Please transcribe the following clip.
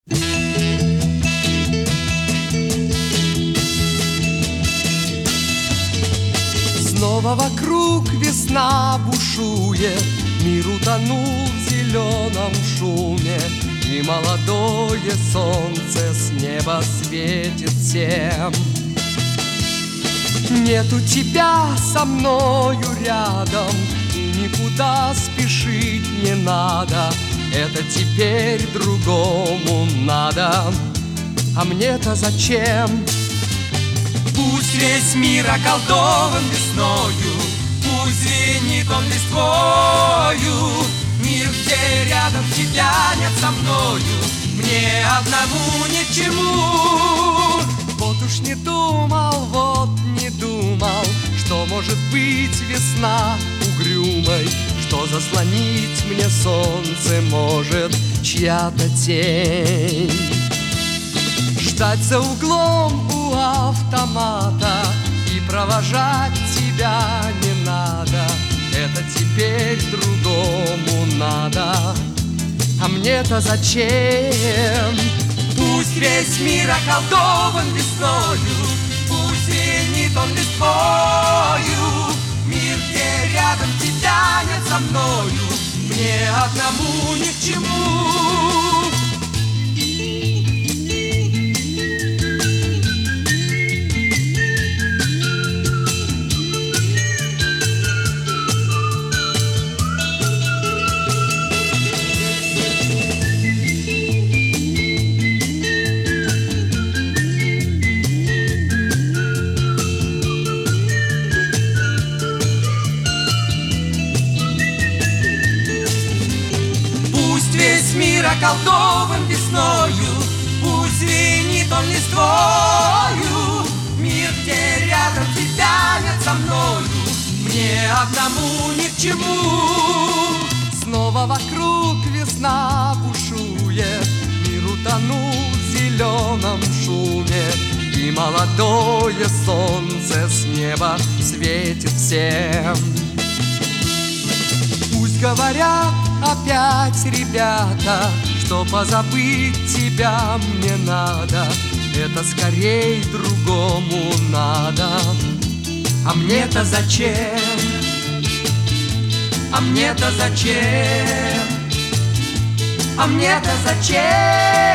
Снова вокруг весна бушует, мир утонул в зеленом шуме, и молодое солнце с неба светит всем. Нету тебя со мною рядом, и никуда спешить не надо. Это теперь другому надо, а мне-то зачем? Пусть весь мир околдован весною, пусть звенит он листвою. Мир, где рядом тебя нет со мною, мне одному ни к чему. Вот уж не думал, вот не думал, что может быть весна угрюмой, что заслонить мне солнце может чья-то тень. Ждать за углом у автомата и провожать тебя не надо. Это теперь другому надо, а мне-то зачем? Пусть весь мир околдован весною, пусть звенит он листвою. Мир, где рядом тебя нет со мною, мне одному ни к чему. Весь мир околдован весною, пусть звенит он листвою. Мир, где рядом тебя нет со мною, мне одному ни к чему. Снова вокруг весна бушует, мир утонул в зеленом шуме, и молодое солнце с неба светит всем. Пусть говорят опять ребята, что позабыть тебя мне надо. Это скорей другому надо, а мне-то зачем? А мне-то зачем? А мне-то зачем?